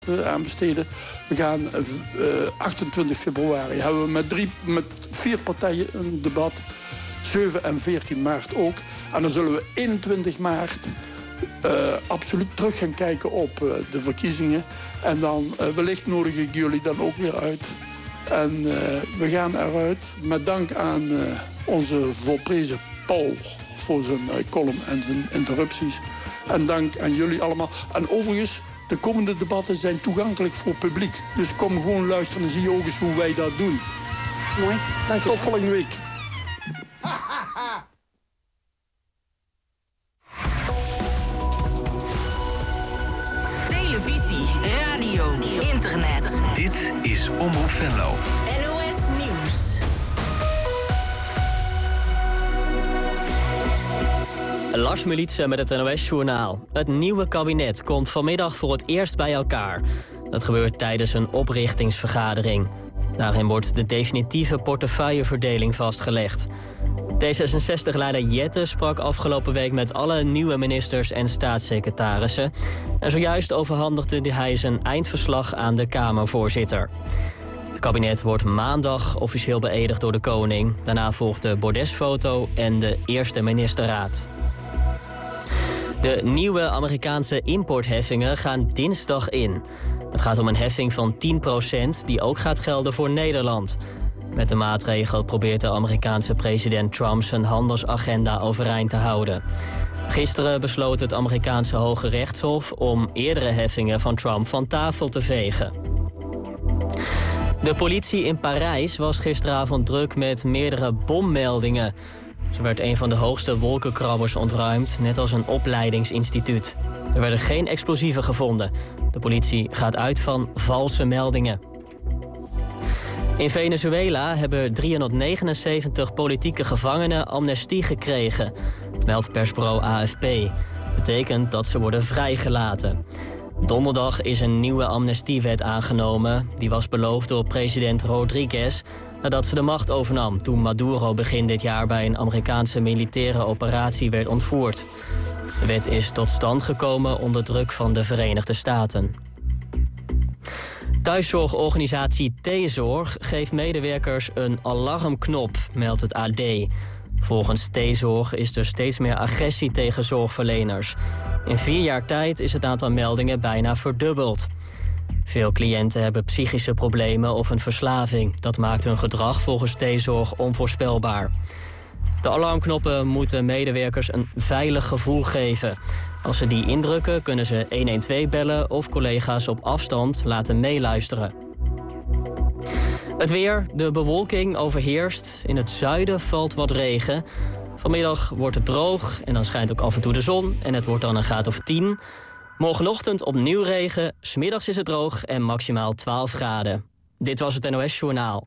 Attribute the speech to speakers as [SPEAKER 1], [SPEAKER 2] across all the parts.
[SPEAKER 1] aan besteden. We gaan 28 februari hebben we met 4 partijen een debat. 7 en 14 maart ook. En dan zullen we 21 maart absoluut terug gaan kijken op de verkiezingen. En dan wellicht nodig ik jullie dan ook weer uit. En we gaan eruit met dank aan onze volprezen Paul voor zijn column en zijn interrupties. En dank aan jullie allemaal. En overigens, de komende debatten zijn toegankelijk voor publiek. Dus kom gewoon luisteren en zie je ook eens hoe wij dat doen.
[SPEAKER 2] Mooi, dank je.
[SPEAKER 1] Tot volgende week.
[SPEAKER 3] Televisie, radio, internet.
[SPEAKER 4] Dit is Omroep Venlo.
[SPEAKER 3] NOS Nieuws.
[SPEAKER 5] Lars Militsen met het NOS-journaal. Het nieuwe kabinet komt vanmiddag voor het eerst bij elkaar. Dat gebeurt tijdens een oprichtingsvergadering. Daarin wordt de definitieve portefeuilleverdeling vastgelegd. D66-leider Jette sprak afgelopen week met alle nieuwe ministers en staatssecretarissen. En zojuist overhandigde hij zijn eindverslag aan de Kamervoorzitter. Het kabinet wordt maandag officieel beëdigd door de koning. Daarna volgt de bordesfoto en de eerste ministerraad. De nieuwe Amerikaanse importheffingen gaan dinsdag in. Het gaat om een heffing van 10% die ook gaat gelden voor Nederland. Met de maatregel probeert de Amerikaanse president Trump zijn handelsagenda overeind te houden. Gisteren besloot het Amerikaanse Hoge Rechtshof om eerdere heffingen van Trump van tafel te vegen. De politie in Parijs was gisteravond druk met meerdere bommeldingen. Zo werd een van de hoogste wolkenkrabbers ontruimd, net als een opleidingsinstituut. Er werden geen explosieven gevonden. De politie gaat uit van valse meldingen. In Venezuela hebben 379 politieke gevangenen amnestie gekregen. Het meldt persbureau AFP. Betekent dat ze worden vrijgelaten. Donderdag is een nieuwe amnestiewet aangenomen. Die was beloofd door president Rodriguez nadat ze de macht overnam toen Maduro begin dit jaar bij een Amerikaanse militaire operatie werd ontvoerd. De wet is tot stand gekomen onder druk van de Verenigde Staten. Thuiszorgorganisatie T-Zorg geeft medewerkers een alarmknop, meldt het AD. Volgens T-Zorg is er steeds meer agressie tegen zorgverleners. In 4 jaar tijd is het aantal meldingen bijna verdubbeld. Veel cliënten hebben psychische problemen of een verslaving. Dat maakt hun gedrag volgens T-Zorg onvoorspelbaar. De alarmknoppen moeten medewerkers een veilig gevoel geven. Als ze die indrukken kunnen ze 112 bellen of collega's op afstand laten meeluisteren. Het weer, de bewolking overheerst. In het zuiden valt wat regen. Vanmiddag wordt het droog en dan schijnt ook af en toe de zon. En het wordt dan een graad of 10. Morgenochtend opnieuw regen, 's middags is het droog en maximaal 12 graden. Dit was het NOS Journaal.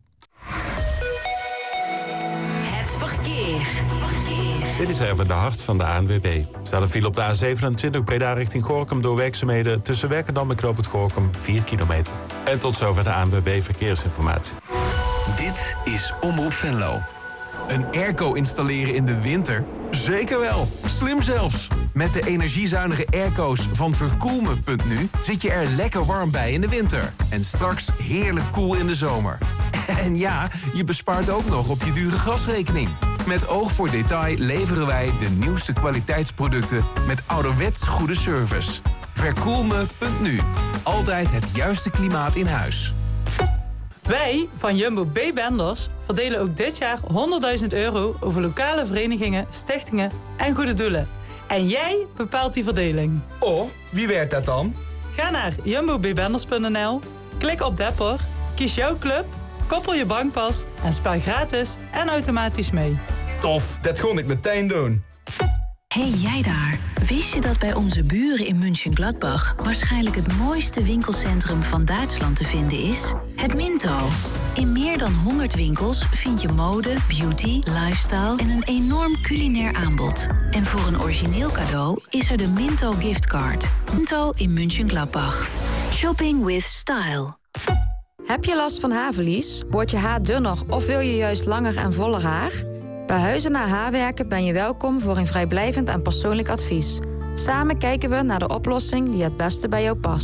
[SPEAKER 3] Het verkeer.
[SPEAKER 6] Dit is even de hart van de ANWB. Er staat een file op de A27 Breda richting Gorinchem door werkzaamheden tussen Werkendam en Knoop het Gorinchem 4 kilometer. En tot zover de ANWB Verkeersinformatie.
[SPEAKER 4] Dit is Omroep Venlo. Een airco installeren in de winter? Zeker wel. Slim zelfs. Met de energiezuinige airco's van Verkoelme.nu zit je er lekker warm bij in de winter. En straks heerlijk koel in de zomer. En ja, je bespaart ook nog op je dure gasrekening. Met oog voor detail leveren wij de nieuwste kwaliteitsproducten met ouderwets goede service. Verkoelme.nu. Altijd het juiste klimaat in huis.
[SPEAKER 7] Wij van Jumbo B-Benders verdelen ook dit jaar €100.000 over lokale verenigingen, stichtingen en goede doelen. En jij bepaalt die verdeling.
[SPEAKER 8] Oh, wie werkt dat dan?
[SPEAKER 7] Ga naar jumbobenders.nl, klik op Depper, kies jouw club, koppel je bankpas en spaar gratis en automatisch mee.
[SPEAKER 8] Tof, dat ga ik meteen doen.
[SPEAKER 9] Hey jij daar, wist je dat bij onze buren in Mönchengladbach waarschijnlijk het mooiste winkelcentrum van Duitsland te vinden is? Het Minto. In meer dan 100 winkels vind je mode, beauty, lifestyle en een enorm culinair aanbod. En voor een origineel cadeau is er de Minto giftcard. Minto in Mönchengladbach. Shopping with style.
[SPEAKER 10] Heb je last van haarverlies? Wordt je haar dunner of wil je juist langer en voller haar? Bij Huizen naar Haarwerken ben je welkom voor een vrijblijvend en persoonlijk advies. Samen kijken we naar de oplossing die het beste bij jou past.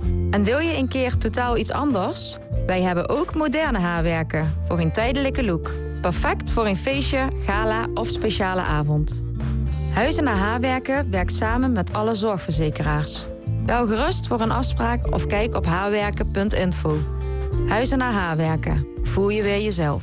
[SPEAKER 10] En wil je een keer totaal iets anders? Wij hebben ook moderne haarwerken voor een tijdelijke look. Perfect voor een feestje, gala of speciale avond. Huizenaar Haarwerken werkt samen met alle zorgverzekeraars. Bel gerust voor een afspraak of kijk op haarwerken.info. Huizenaar Haarwerken. Voel je weer jezelf.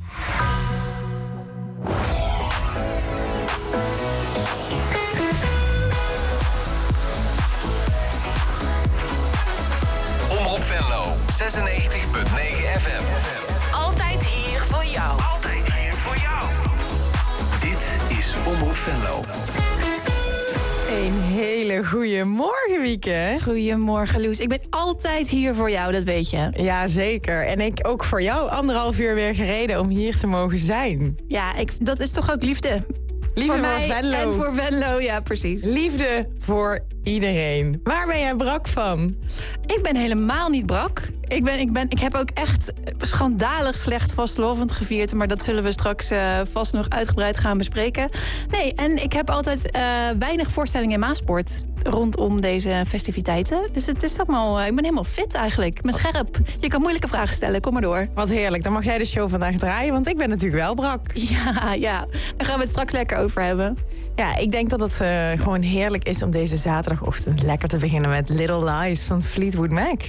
[SPEAKER 4] Omroep Venlo, 96.9 FM.
[SPEAKER 3] Altijd hier voor jou. Altijd hier voor jou.
[SPEAKER 4] Dit is Omroep Venlo.
[SPEAKER 2] Een hele goede morgen, Wieke.
[SPEAKER 11] Goedemorgen, Loes. Ik ben altijd hier voor jou, dat weet je.
[SPEAKER 2] Ja, zeker. En ik ook voor jou 1,5 uur weer gereden om hier te mogen zijn.
[SPEAKER 11] Ja, dat is toch ook liefde?
[SPEAKER 2] Liefde voor
[SPEAKER 11] mij
[SPEAKER 2] Venlo.
[SPEAKER 11] en voor Venlo, ja, precies.
[SPEAKER 2] Liefde voor iedereen. Waar ben jij brak van?
[SPEAKER 11] Ik ben helemaal niet brak. Ik heb ook echt schandalig slecht vastelovend gevierd. Maar dat zullen we straks vast nog uitgebreid gaan bespreken. Nee, en ik heb altijd weinig voorstellingen in Maasport rondom deze festiviteiten. Dus het is allemaal, ik ben helemaal fit eigenlijk. Ik ben scherp. Je kan moeilijke vragen stellen, kom maar door.
[SPEAKER 2] Wat heerlijk, dan mag jij de show vandaag draaien, want ik ben natuurlijk wel brak.
[SPEAKER 11] Ja, daar gaan we het straks lekker over hebben.
[SPEAKER 2] Ja, ik denk dat het gewoon heerlijk is om deze zaterdagochtend lekker te beginnen met Little Lies van Fleetwood Mac.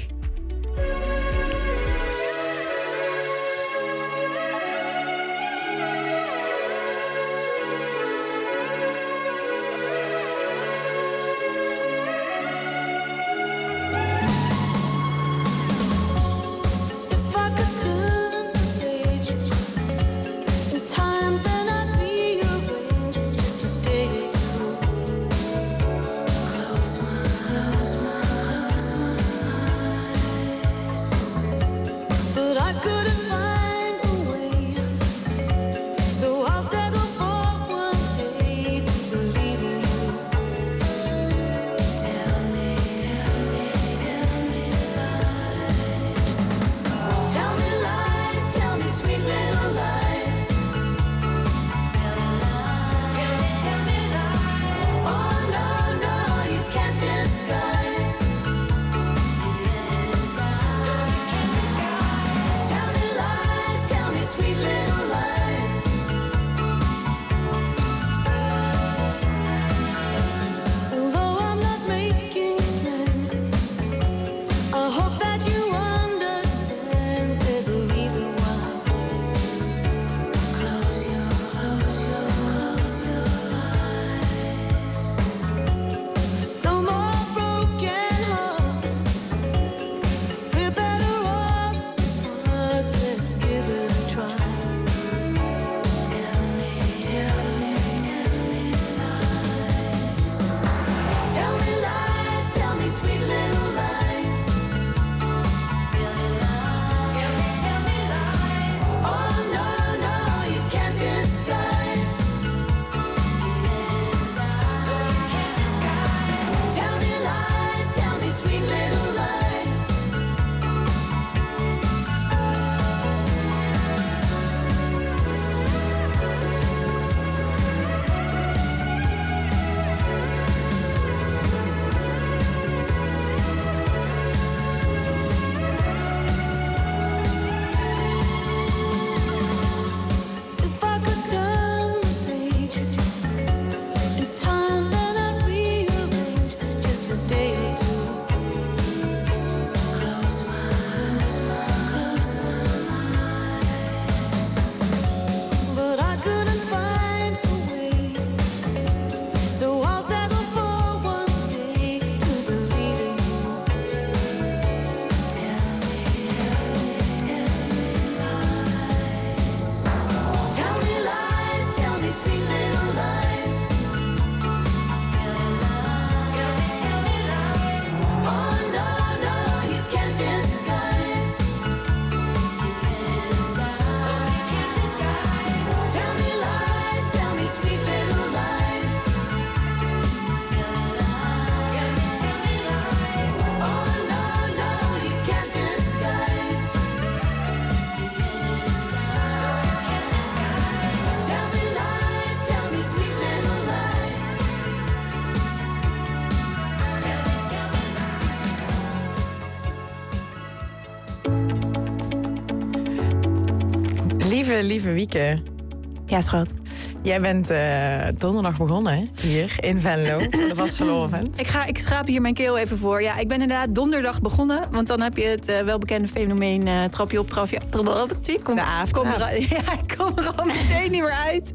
[SPEAKER 2] Lieve Wieke.
[SPEAKER 11] Ja, schat.
[SPEAKER 2] Jij bent donderdag begonnen, hè? Hier in Venlo, voor de Vastelovend.
[SPEAKER 11] Ik schraap hier mijn keel even voor. Ja, ik ben inderdaad donderdag begonnen. Want dan heb je het welbekende fenomeen trapje op, trapje op. Ik kom er al meteen niet meer uit.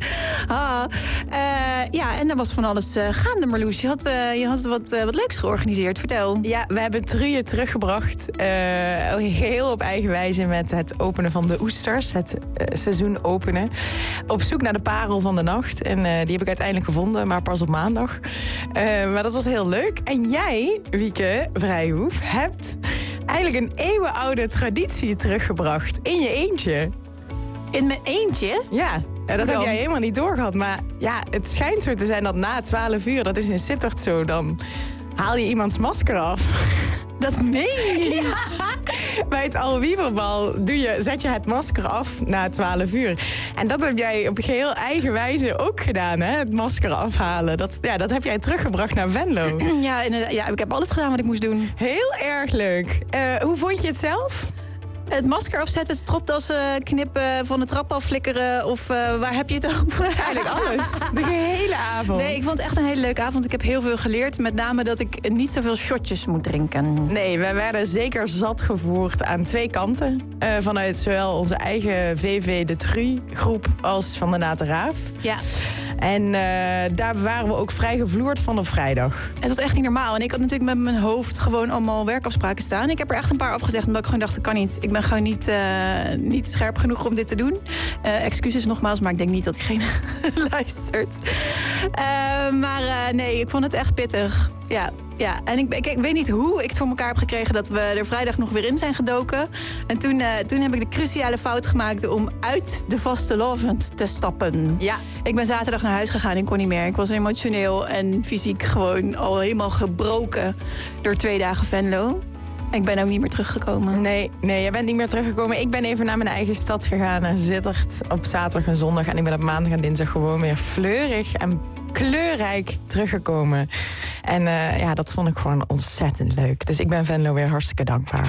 [SPEAKER 11] En er was van alles gaande, Marloes. Je had wat leuks georganiseerd. Vertel.
[SPEAKER 2] Ja, we hebben Truyen teruggebracht. Geheel op eigen wijze met het openen van de oesters. Het seizoen openen. Op zoek naar de parel van de nacht. En die heb ik uiteindelijk gevonden, maar pas op maandag. Maar dat was heel leuk. En jij, Wieke Vrijhoef, hebt eigenlijk een eeuwenoude traditie teruggebracht. In je eentje.
[SPEAKER 11] In mijn eentje?
[SPEAKER 2] Ja, dat heb jij helemaal niet doorgehad. Maar ja, het schijnt zo te zijn dat na 12 uur, dat is in Sittard zo, dan haal je iemands masker af.
[SPEAKER 11] Dat meen je?
[SPEAKER 2] Ja. Bij het Alwieverbal zet je het masker af na 12 uur. En dat heb jij op geheel eigen wijze ook gedaan, hè? Het masker afhalen. Dat heb jij teruggebracht naar Venlo.
[SPEAKER 11] Ja, ik heb alles gedaan wat ik moest doen.
[SPEAKER 2] Heel erg leuk. Hoe vond je het zelf?
[SPEAKER 11] Het masker afzetten, stropdassen knippen, van de trap afflikkeren of waar heb je het over?
[SPEAKER 2] Eigenlijk alles. De hele avond.
[SPEAKER 11] Nee, ik vond het echt een hele leuke avond. Ik heb heel veel geleerd. Met name dat ik niet zoveel shotjes moet drinken.
[SPEAKER 2] Nee, wij werden zeker zat gevoerd aan 2 kanten. Vanuit zowel onze eigen VV de Tru groep als van de Nateraaf.
[SPEAKER 11] Ja.
[SPEAKER 2] En daar waren we ook vrij gevloerd van op vrijdag.
[SPEAKER 11] Het was echt niet normaal. En ik had natuurlijk met mijn hoofd gewoon allemaal werkafspraken staan. Ik heb er echt een paar afgezegd omdat ik gewoon dacht, dat kan niet. Ik ben gewoon niet scherp genoeg om dit te doen. Excuses nogmaals, maar ik denk niet dat diegene luistert. Nee, ik vond het echt pittig. Ja, en ik weet niet hoe ik het voor elkaar heb gekregen dat we er vrijdag nog weer in zijn gedoken. En toen heb ik de cruciale fout gemaakt om uit de Vastelovend te stappen.
[SPEAKER 2] Ja.
[SPEAKER 11] Ik ben zaterdag naar huis gegaan en kon niet meer. Ik was emotioneel en fysiek gewoon al helemaal gebroken door 2 dagen Venlo. Ik ben ook niet meer teruggekomen.
[SPEAKER 2] Nee, jij bent niet meer teruggekomen. Ik ben even naar mijn eigen stad gegaan, naar Sittard, op zaterdag en zondag. En ik ben op maandag en dinsdag gewoon weer fleurig en kleurrijk teruggekomen. En dat vond ik gewoon ontzettend leuk. Dus ik ben Venlo weer hartstikke dankbaar.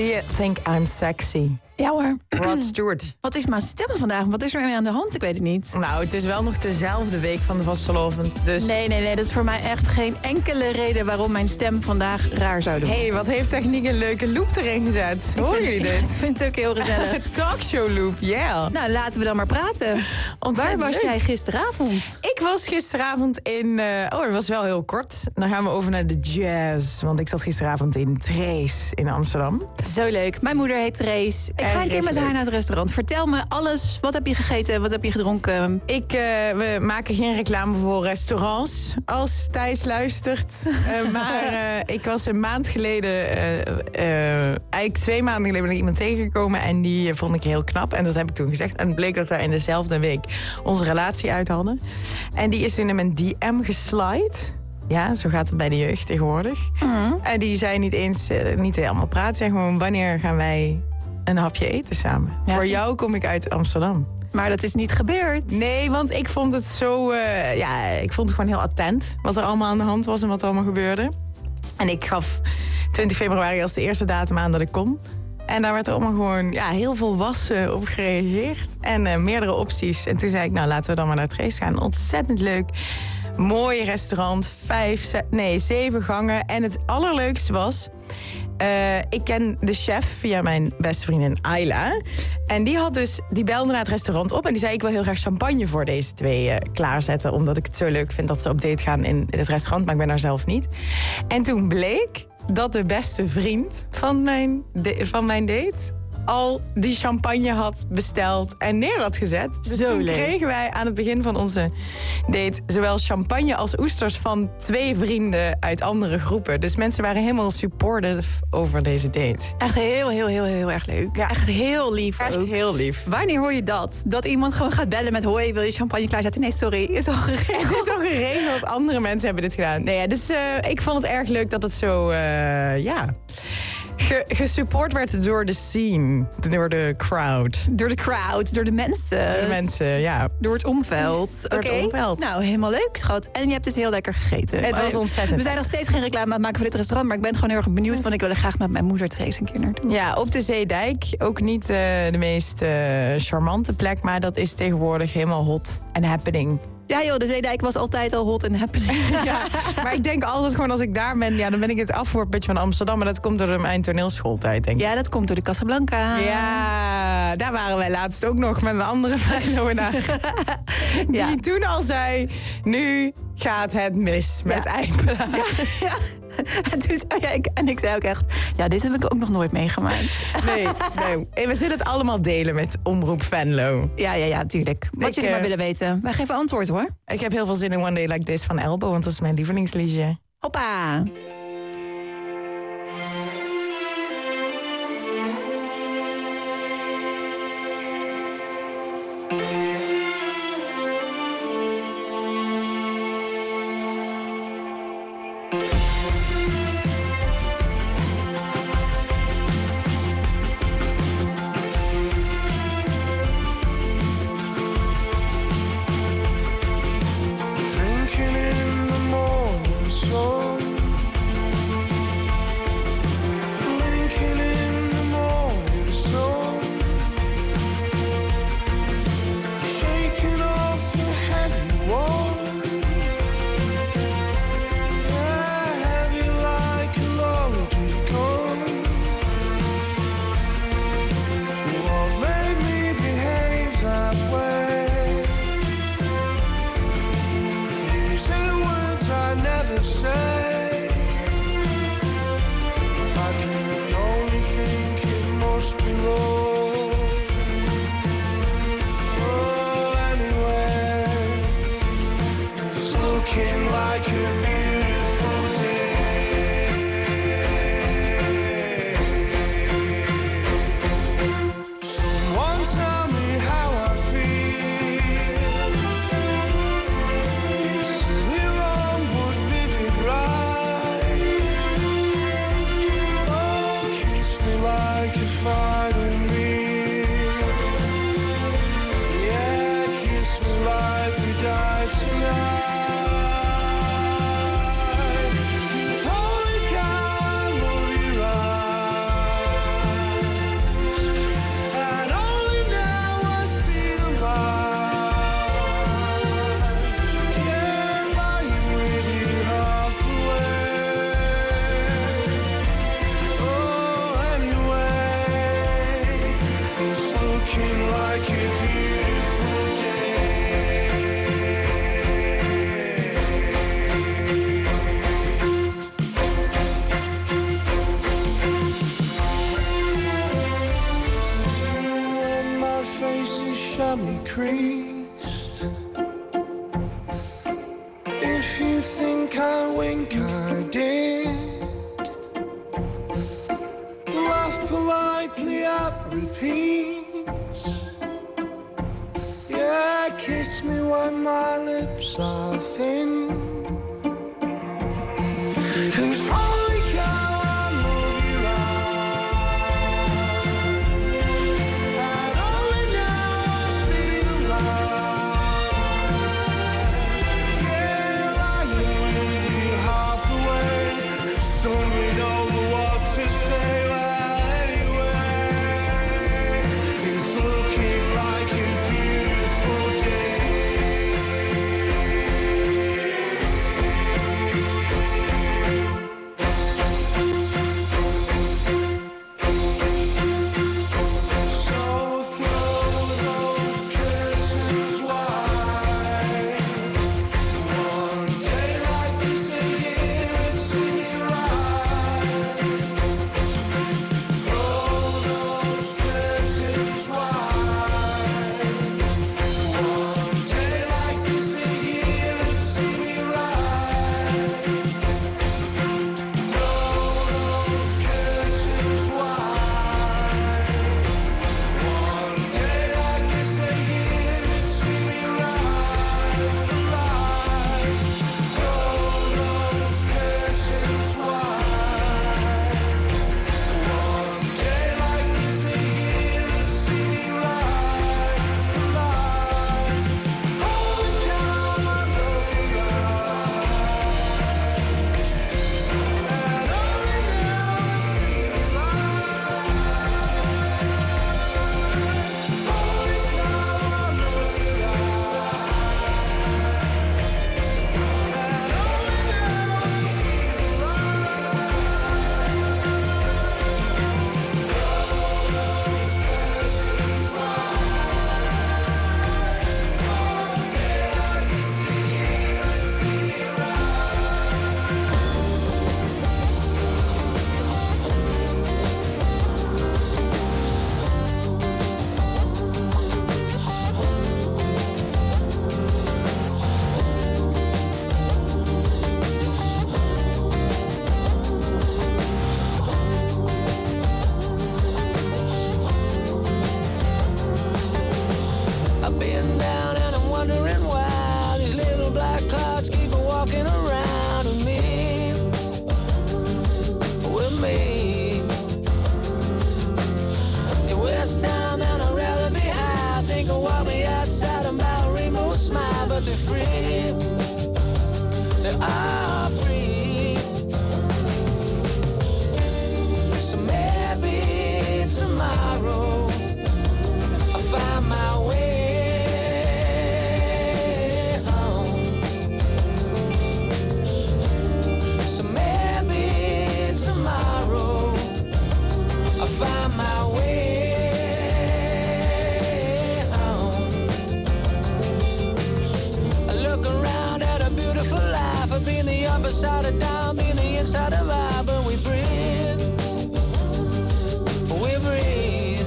[SPEAKER 2] you think I'm sexy?
[SPEAKER 11] Ja hoor.
[SPEAKER 2] Rod Stewart.
[SPEAKER 11] Wat is mijn stem vandaag? Wat is er mee aan de hand? Ik weet het niet.
[SPEAKER 2] Nou, het is wel nog dezelfde week van de vastelovend, dus...
[SPEAKER 11] Nee, dat is voor mij echt geen enkele reden waarom mijn stem vandaag raar zou doen.
[SPEAKER 2] Hé, wat heeft techniek een leuke loop erin gezet. Horen jullie dit?
[SPEAKER 11] Ik vind het ook heel gezellig.
[SPEAKER 2] Talkshow loop, yeah.
[SPEAKER 11] Nou, laten we dan maar praten. Waar was jij gisteravond?
[SPEAKER 2] Ik was gisteravond in... het was wel heel kort. Dan gaan we over naar de jazz. Want ik zat gisteravond in Trace in Amsterdam.
[SPEAKER 11] Zo leuk. Mijn moeder heet Trace. Ik ga een keer met haar naar het restaurant. Vertel me alles. Wat heb je gegeten? Wat heb je gedronken?
[SPEAKER 2] We maken geen reclame voor restaurants als Thijs luistert. Maar ik was een maand geleden... eigenlijk 2 maanden geleden ben ik iemand tegengekomen... en die vond ik heel knap. En dat heb ik toen gezegd. En het bleek dat we in dezelfde week onze relatie uit hadden. En die is toen in mijn DM geslide. Ja, zo gaat het bij de jeugd tegenwoordig. En die zei niet eens, niet helemaal praten. Zei gewoon, wanneer gaan wij een hapje eten samen? Ja, voor jou kom ik uit Amsterdam.
[SPEAKER 11] Maar dat is niet gebeurd.
[SPEAKER 2] Nee, want ik vond het zo... ik vond het gewoon heel attent wat er allemaal aan de hand was en wat er allemaal gebeurde. En ik gaf 20 februari als de eerste datum aan dat ik kon. En daar werd er allemaal gewoon heel volwassen op gereageerd. En meerdere opties. En toen zei ik, nou laten we dan maar naar het race gaan. Ontzettend leuk. Mooi restaurant. 7 gangen. En het allerleukste was... ik ken de chef via mijn beste vriendin Ayla. En die belde naar het restaurant op. En die zei, ik wil heel graag champagne voor deze 2 klaarzetten. Omdat ik het zo leuk vind dat ze op date gaan in het restaurant. Maar ik ben daar zelf niet. En toen bleek dat de beste vriend van mijn date... al die champagne had besteld en neer had gezet. Dus toen kregen wij aan het begin van onze date... zowel champagne als oesters van 2 vrienden uit andere groepen. Dus mensen waren helemaal supportive over deze date.
[SPEAKER 11] Echt heel erg leuk. Ja. Echt heel lief.
[SPEAKER 2] Echt ook. Heel lief.
[SPEAKER 11] Wanneer hoor je dat? Dat iemand gewoon gaat bellen met... hoi, wil je champagne klaarzetten? Nee, sorry, is al geregeld.
[SPEAKER 2] Het is al geregeld. Andere mensen hebben dit gedaan. Nee, dus ik vond het erg leuk dat het zo... gesupport werd door de scene, door de crowd.
[SPEAKER 11] Door de crowd, door de mensen.
[SPEAKER 2] Door de mensen, ja.
[SPEAKER 11] Door het omveld.
[SPEAKER 2] Door het omveld.
[SPEAKER 11] Nou, helemaal leuk, schat. En je hebt dus heel lekker gegeten.
[SPEAKER 2] Het was ontzettend.
[SPEAKER 11] We zijn nog steeds geen reclame aan het maken voor dit restaurant... maar ik ben gewoon heel erg benieuwd... want ik wil er graag met mijn moeder Trace een keer naartoe.
[SPEAKER 2] Ja, op de Zeedijk. Ook niet de meest charmante plek... maar dat is tegenwoordig helemaal hot en happening.
[SPEAKER 11] Ja joh, de Zeedijk was altijd al hot en happening.
[SPEAKER 2] Ja, maar ik denk altijd gewoon als ik daar ben... dan ben ik het afvoerputje van Amsterdam... maar dat komt door mijn toneelschooltijd, denk ik.
[SPEAKER 11] Ja, dat komt door de Casablanca.
[SPEAKER 2] Ja, daar waren wij laatst ook nog met een andere Feyenoorder. Die toen al zei... nu gaat het mis met Eipela.
[SPEAKER 11] Ja. En ik zei ook echt... ja, dit heb ik ook nog nooit meegemaakt.
[SPEAKER 2] Nee. We zullen het allemaal delen met Omroep Venlo.
[SPEAKER 11] Ja, tuurlijk. Wat jullie maar willen weten. Wij geven antwoord, hoor.
[SPEAKER 2] Ik heb heel veel zin in One Day Like This van Elbow... want dat is mijn lievelingsliedje.
[SPEAKER 11] Hoppa!
[SPEAKER 12] like a beautiful when my face is chamois creased. If you think I wink, I did. Laugh politely at repeats. Yeah, kiss me when my lips are thin. 'Cause holy cow, I love your eyes. And only now I see the light. Yeah, lying with you half away, stumbling over what to say. Well, anyway, it's looking like a beautiful day. So throw those curtains wide. One day like this again, let's see it right. Throw those curtains wide. One day like this again, let's see it right. Throw those curtains wide. One day like this again, let's see me right for life. Throw those curtains wide. One day like this again, let's see me right for life. Holy cow, I love your eyes. And only now I see the light. Holy cow, I love your I've been down and I'm wondering why these little black clouds keep walking around with me, with me. In West Town and I'd rather be high. Think of what me outside and about a rainbow smile, but they're free. They are free. So maybe tomorrow I'll find my way home. So maybe tomorrow I'll find my way home. I look around at a beautiful life. I've been the upper side of down, been the inside of I, but we breathe. We breathe.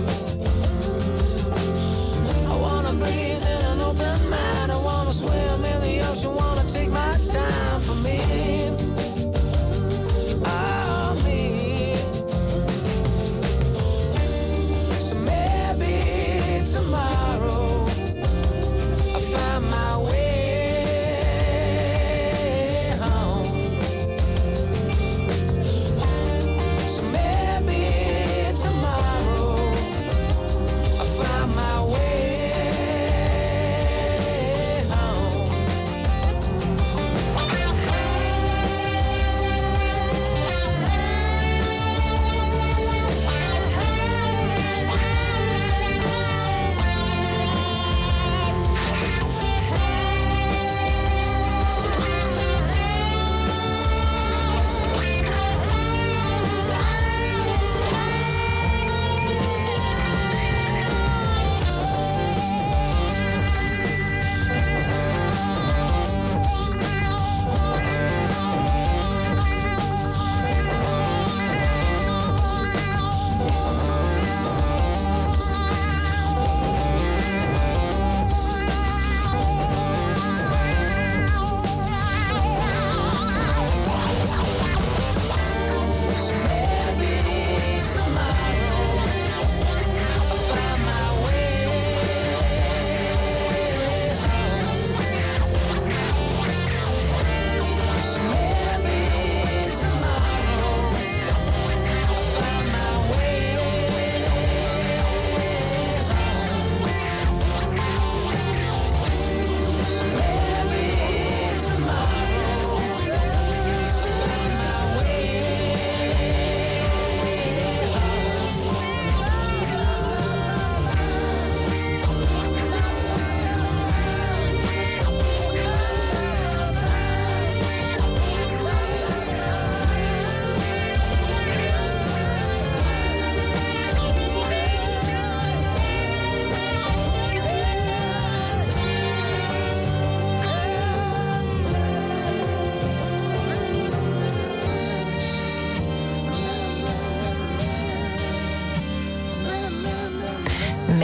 [SPEAKER 12] I wanna breathe in an open mind. I wanna swim in the ocean, wanna take my time for me. Oh, me. So maybe tomorrow I'll find my way home.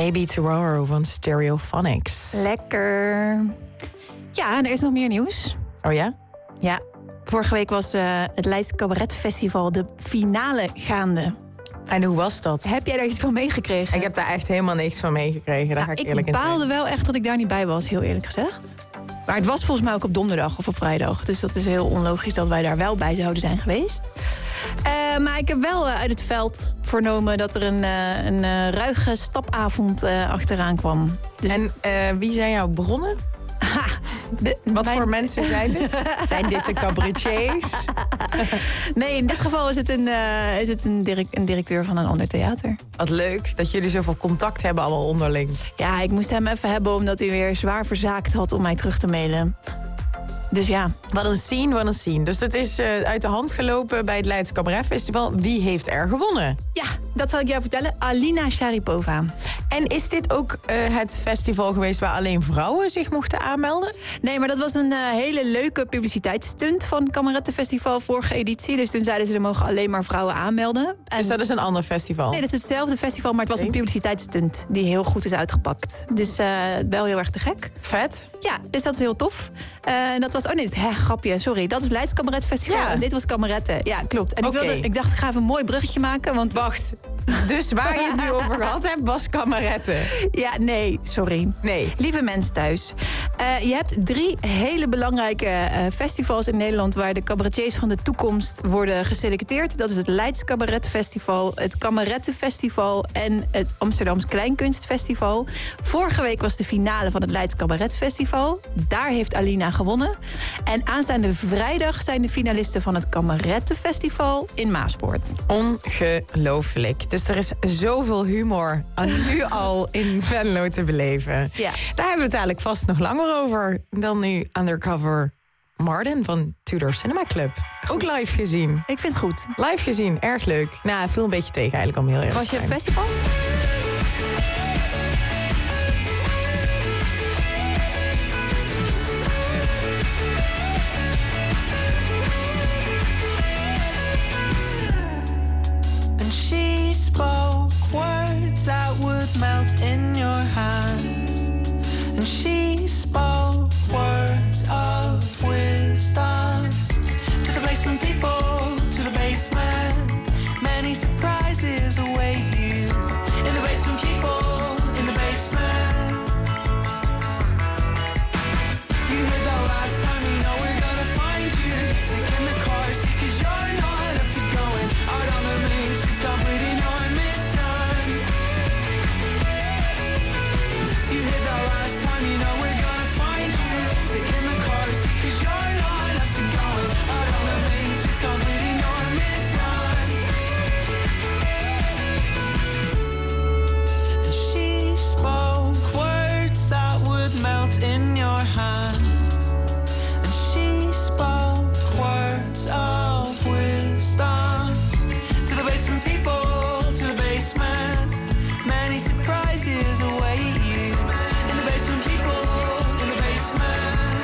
[SPEAKER 2] Maybe Tomorrow van Stereophonics.
[SPEAKER 11] Lekker. Ja, en er is nog meer nieuws.
[SPEAKER 2] Oh ja?
[SPEAKER 11] Ja. Vorige week was het Leids Cabaret Festival de finale gaande.
[SPEAKER 2] En hoe was dat?
[SPEAKER 11] Heb jij daar iets van meegekregen?
[SPEAKER 2] Ik heb daar echt helemaal niks van meegekregen. Daar ga ik eerlijk in zijn.
[SPEAKER 11] Ik baalde wel echt dat ik daar niet bij was, heel eerlijk gezegd. Maar het was volgens mij ook op donderdag of op vrijdag. Dus dat is heel onlogisch dat wij daar wel bij zouden zijn geweest. Maar ik heb wel uit het veld vernomen dat er een ruige stapavond achteraan kwam. Dus...
[SPEAKER 2] En wie zijn jou begonnen? Wat voor mensen zijn dit? Zijn dit de cabaretiers?
[SPEAKER 11] Nee, in dit geval is het een directeur van een ander theater.
[SPEAKER 2] Wat leuk dat jullie zoveel contact hebben allemaal onderling.
[SPEAKER 11] Ja, ik moest hem even hebben omdat hij weer zwaar verzaakt had om mij terug te mailen. Dus ja.
[SPEAKER 2] Wat een scene. Dus dat is uit de hand gelopen bij het Leids Cabaret Festival. Wie heeft er gewonnen?
[SPEAKER 11] Ja, dat zal ik jou vertellen. Alina Sharipova.
[SPEAKER 2] En is dit ook het festival geweest waar alleen vrouwen zich mochten aanmelden?
[SPEAKER 11] Nee, maar dat was een hele leuke publiciteitsstunt van het Kamerettenfestival vorige editie. Dus toen zeiden ze er mogen alleen maar vrouwen aanmelden.
[SPEAKER 2] Dus dat is een ander festival?
[SPEAKER 11] Nee, dat is hetzelfde festival, maar het was een publiciteitsstunt die heel goed is uitgepakt. Dus wel heel erg te gek.
[SPEAKER 2] Vet.
[SPEAKER 11] Ja, dus dat is heel tof. Dat was... Oh nee, grapje, sorry. Dat is Leids Cabaret Festival en dit was Kameretten. Ja, klopt. En ik dacht, ik ga even een mooi bruggetje maken, want...
[SPEAKER 2] Wacht, dus waar je het nu over gehad hebt, was Kameretten?
[SPEAKER 11] Ja, nee, sorry.
[SPEAKER 2] Nee.
[SPEAKER 11] Lieve mensen thuis. Je hebt 3 hele belangrijke festivals in Nederland waar de cabaretiers van de toekomst worden geselecteerd. Dat is het Leids Cabaret Festival, het Kamerettenfestival en het Amsterdams Kleinkunstfestival. Vorige week was de finale van het Leids Cabaret Festival. Daar heeft Alina gewonnen. En aanstaande vrijdag zijn de finalisten van het Kamerettenfestival in Maaspoort.
[SPEAKER 2] Ongelooflijk. Dus er is zoveel humor nu al in Venlo te beleven.
[SPEAKER 11] Ja.
[SPEAKER 2] Daar hebben we het eigenlijk vast nog langer over dan nu Undercover Martin van Tudor Cinema Club. Ook live gezien.
[SPEAKER 11] Ik vind het goed.
[SPEAKER 2] Live gezien, erg leuk. Nou, viel een beetje tegen eigenlijk om heel erg.
[SPEAKER 11] Was je op het festival?
[SPEAKER 12] Spoke words that would melt in your hands, and she spoke words of wisdom to the basement people, to the basement. Many surprises await you in the basement people, in the basement. You heard that last time, you know we're gonna find you sick in the car seat 'cause you're not up to going out on the main streets completing your mission. You heard that last time, you know we're gonna find you sick in the car seat 'cause you're not up to going out on the main streets completing your mission. And she spoke words that would melt in your hands, and she spoke words of wisdom to the basement people, to the basement. Many surprises await you in the basement people, in the basement.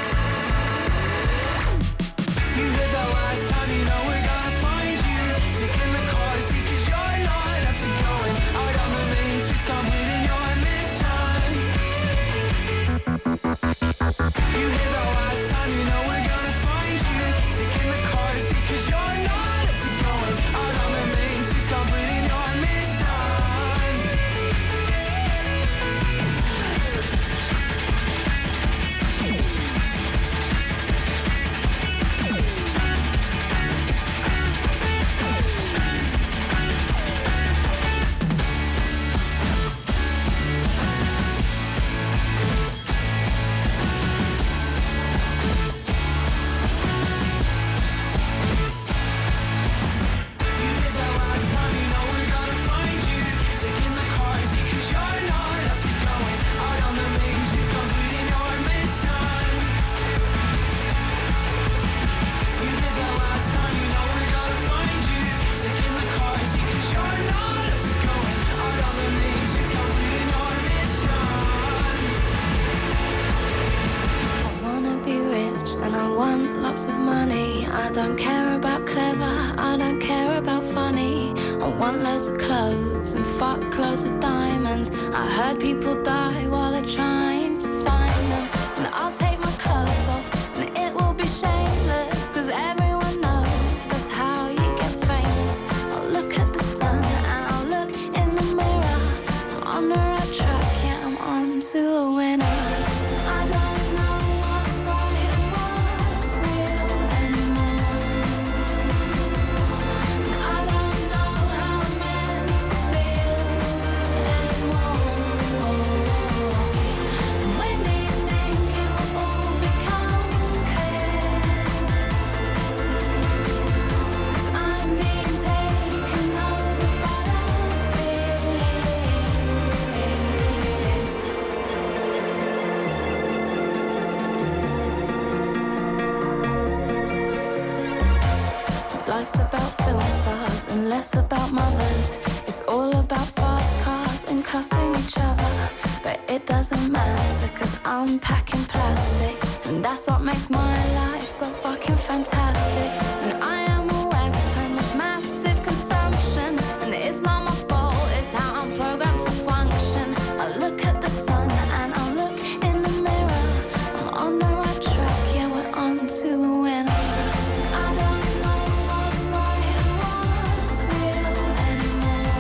[SPEAKER 12] You heard that last time, you know we're gonna find you sick in the car seat 'cause you're not up to going out on the main streets completing your mission. You hear that last time, you know we're gonna find you sick in the car seat 'cause you're not up to going out on the main streets completing your mission.
[SPEAKER 13] want loads of clothes and fuck loads of diamonds. I heard people die while they're trying to find them. And I'll take my clothes off and it will be shameless, 'cause everyone knows that's how you get famous. I'll look at the sun and I'll look in the mirror. I'm on the right track, yeah, I'm on to a winner. I don't know what's right and what's real anymore. I don't know how I'm meant to feel anymore. When do you think it will all become clear? 'Cause I'm being taken over by that fear. Life's about film stars and less about mothers. It's all about fast cars and cussing each other. But it doesn't matter, 'cause I'm packing plastic. And that's what makes my life so fucking fantastic. And I am a weapon of massive consumption. And it's not my fault, it's how I'm programmed to function. I look at the sun and I look in the mirror. I'm on the right track, yeah, we're on to a winner. I don't know what's right and what's real anymore.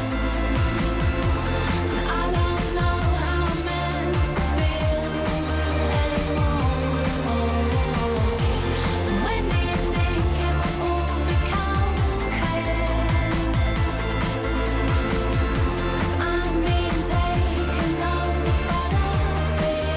[SPEAKER 13] And I don't know how I'm meant to feel anymore. When do you think it will all become clear? 'Cause I'm being taken over by that fear.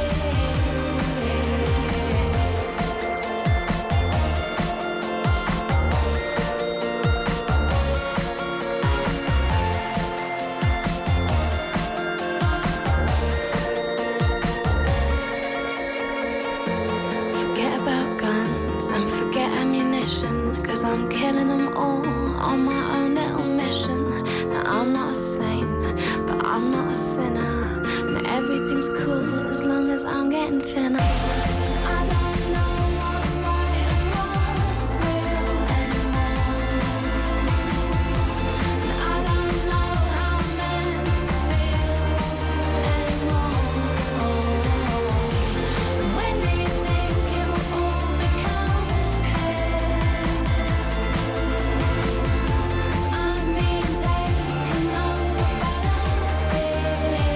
[SPEAKER 13] Forget about guns and forget ammunition, 'cause I'm killing them all on my own little mission. Now I'm not a saint, but I'm not a sinner. And everything's cool as long as I'm getting thinner. I don't know what's right and what's real anymore. And I don't know how I'm meant to feel anymore. When do you think it will all become clear? 'Cause I'm being taken over by that fear.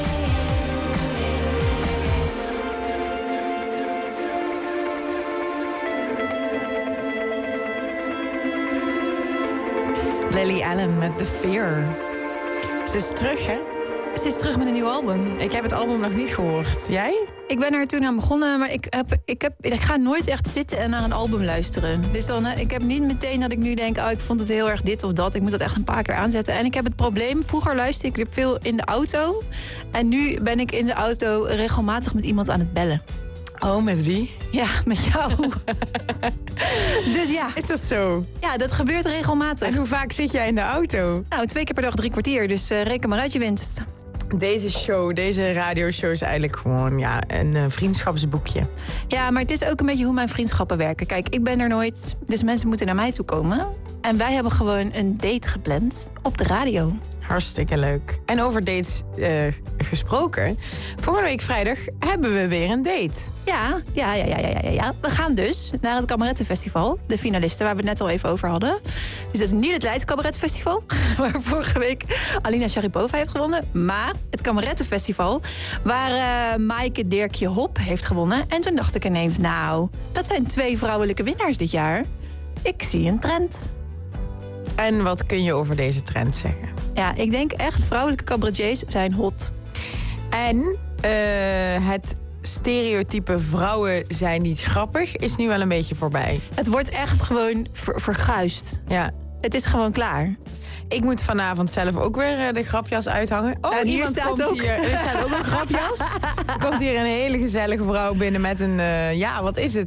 [SPEAKER 2] Lily Allen met The Fear. Ze is terug, hè?
[SPEAKER 11] Ze is terug met een nieuw album.
[SPEAKER 2] Ik heb het album nog niet gehoord. Jij?
[SPEAKER 11] Ik ben er toen aan begonnen, maar ik ga nooit echt zitten en naar een album luisteren. Dus dan, ik heb niet meteen dat ik nu denk, ik vond het heel erg dit of dat. Ik moet dat echt een paar keer aanzetten. En ik heb het probleem, vroeger luisterde ik veel in de auto. En nu ben ik in de auto regelmatig met iemand aan het bellen.
[SPEAKER 2] Oh, met wie?
[SPEAKER 11] Ja, met jou. Dus ja.
[SPEAKER 2] Is dat zo?
[SPEAKER 11] Ja, dat gebeurt regelmatig.
[SPEAKER 2] En hoe vaak zit jij in de auto?
[SPEAKER 11] Nou, 2 keer per dag 3 kwartier, dus reken maar uit je winst.
[SPEAKER 2] Deze show, deze radioshow is eigenlijk gewoon een vriendschapsboekje.
[SPEAKER 11] Ja, maar het is ook een beetje hoe mijn vriendschappen werken. Kijk, ik ben er nooit, dus mensen moeten naar mij toe komen. En wij hebben gewoon een date gepland op de radio.
[SPEAKER 2] Hartstikke leuk. En over dates gesproken. Volgende week vrijdag hebben we weer een date.
[SPEAKER 11] Ja. We gaan dus naar het Kamerettenfestival. De finalisten, waar we het net al even over hadden. Dus dat is niet het Leids Kamerettenfestival, waar vorige week Alina Sharipova heeft gewonnen. Maar het Kamerettenfestival, waar Maaike Dirkje Hop heeft gewonnen. En toen dacht ik ineens, nou, dat zijn 2 vrouwelijke winnaars dit jaar. Ik zie een trend.
[SPEAKER 2] En wat kun je over deze trend zeggen?
[SPEAKER 11] Ja, ik denk echt, vrouwelijke cabaretiers zijn hot.
[SPEAKER 2] En het stereotype vrouwen zijn niet grappig is nu wel een beetje voorbij.
[SPEAKER 11] Het wordt echt gewoon verguisd.
[SPEAKER 2] Ja.
[SPEAKER 11] Het is gewoon klaar.
[SPEAKER 2] Ik moet vanavond zelf ook weer de grapjas uithangen. Oh,
[SPEAKER 11] en hier staat ook.
[SPEAKER 2] Er staat ook een grapjas. Er komt hier een hele gezellige vrouw binnen met een... wat is het?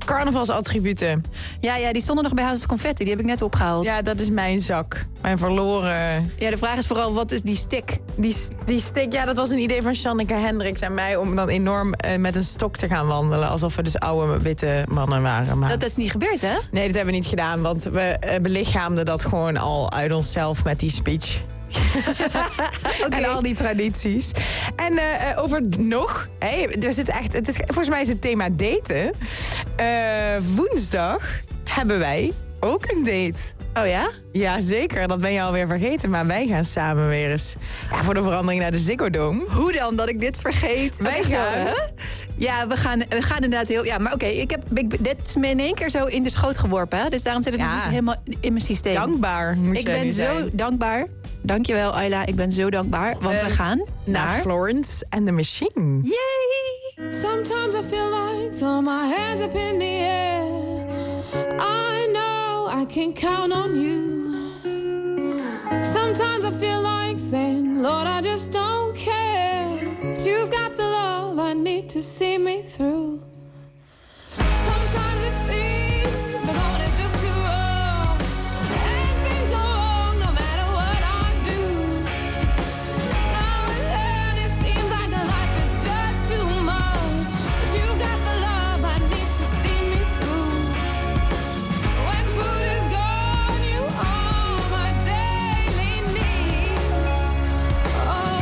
[SPEAKER 2] Carnavalsattributen.
[SPEAKER 11] Ja, die stonden nog bij House of Confetti. Die heb ik net opgehaald.
[SPEAKER 2] Ja, dat is mijn zak. Mijn verloren...
[SPEAKER 11] Ja, de vraag is vooral, wat is die stick?
[SPEAKER 2] Die stick, ja, dat was een idee van Sjanneke Hendricks en mij... om dan enorm met een stok te gaan wandelen. Alsof we dus oude, witte mannen waren. Maar...
[SPEAKER 11] Dat is niet gebeurd, hè?
[SPEAKER 2] Nee, dat hebben we niet gedaan. Want we belichaamden dat gewoon al uit onszelf met die speech. En al die tradities. En over nog... volgens mij is het thema daten. Woensdag hebben wij ook een date.
[SPEAKER 11] Oh ja?
[SPEAKER 2] Ja, zeker. Dat ben je alweer vergeten. Maar wij gaan samen weer eens... Ja, voor de verandering naar de Ziggo Dome.
[SPEAKER 11] Hoe dan dat ik dit vergeet?
[SPEAKER 2] Wij gaan...
[SPEAKER 11] Ja, we gaan inderdaad heel... Ja, maar oké, dit is me in één keer zo in de schoot geworpen. Hè? Dus daarom zit het nog niet helemaal in mijn systeem.
[SPEAKER 2] Dankbaar moet
[SPEAKER 11] ik ben zo dankbaar. Dankjewel, Ayla. Ik ben zo dankbaar. Want we gaan naar
[SPEAKER 2] Florence and the Machine.
[SPEAKER 11] Yay!
[SPEAKER 12] Sometimes I feel like throw my hands up in the air. I know I can count on you. Sometimes I feel like saying, Lord, I just don't care. But you've got the love I need to see me through. Sometimes it seems the going is just too rough. And things go wrong no matter what I do. Now and then it seems like the life is just too much. But you've got the love I need to see me through. When food is gone, you are my daily need. Oh.